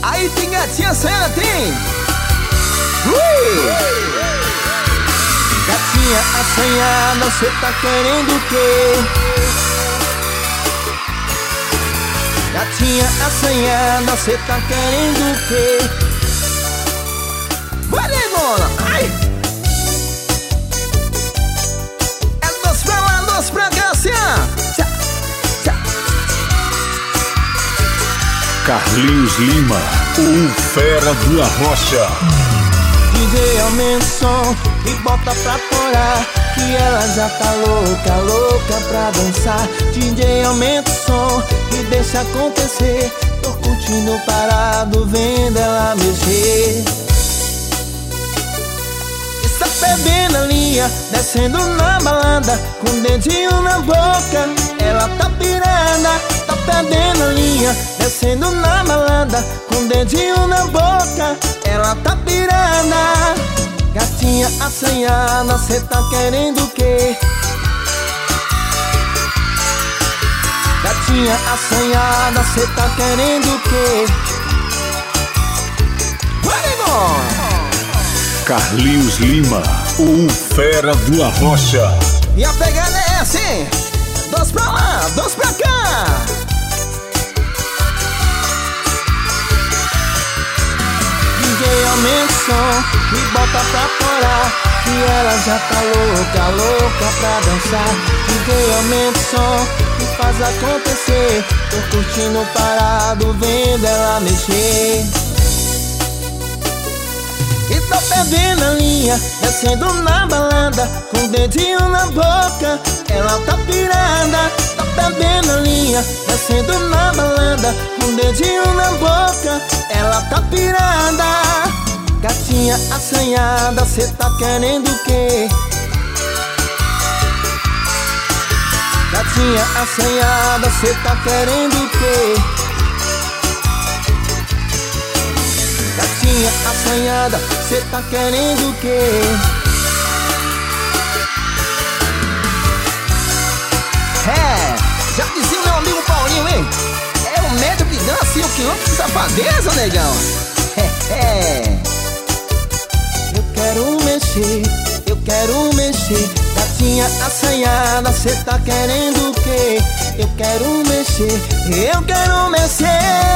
Aí tem gatinha assanhada, tem. Ui! Gatinha assanhada, cê tá querendo o quê? Gatinha assanhada, cê tá querendo o quê? Vai, Mona! Ai! É doce pra lá, doce pra cá, assim, ó. Carlinhos Lima, o fera do Arrocha. DJ aumenta o som e bota pra torar, que ela já tá louca, louca pra dançar. DJ aumenta o som e deixa acontecer. Tô curtindo parado, vendo ela mexer. Está perdendo a linha, descendo na balada, com o dedinho na boca, ela tá pirada. Tá perdendo a linha, descendo na balada, com o dedinho na boca, ela tá pirada. Gatinha assanhada, cê tá querendo o quê? Gatinha assanhada, cê tá querendo o quê? Vai, irmão! Carlinhos Lima, o fera do Arrocha. E a pegada é assim: dois pra lá, dois pra cá. DJ aumenta o som e bota pra torar, que ela já tá louca, louca pra dançar. DJ aumenta o som e faz acontecer. Tô curtindo parado, vendo ela mexer. E tô perdendo a linha, descendo na balada, com o dedinho na boca, ela tá pirada. Tô perdendo a linha, descendo na balada, com o dedinho na boca, ela tá pirada. Gatinha assanhada, cê tá querendo o quê? Gatinha assanhada, cê tá querendo o quê? Gatinha assanhada, cê tá querendo o quê? É, já dizia o meu amigo Paulinho, hein? É o médio que dança e o quilômetro de safadeza, negão. Eu quero mexer, eu quero mexer. Gatinha assanhada, cê tá querendo o quê? Eu quero mexer, eu quero mexer.